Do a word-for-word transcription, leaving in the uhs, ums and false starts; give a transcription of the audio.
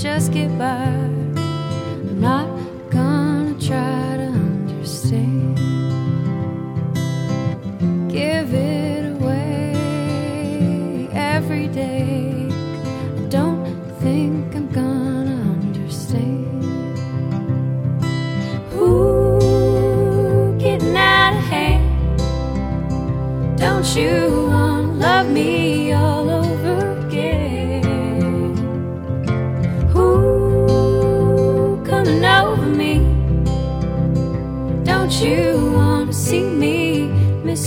just get by. I'm not gonna try to understand. Give it away every day. I don't think I'm gonna understand. Ooh, getting out of hand. Don't you wanna love me all over again? Ooh, coming over me. Don't you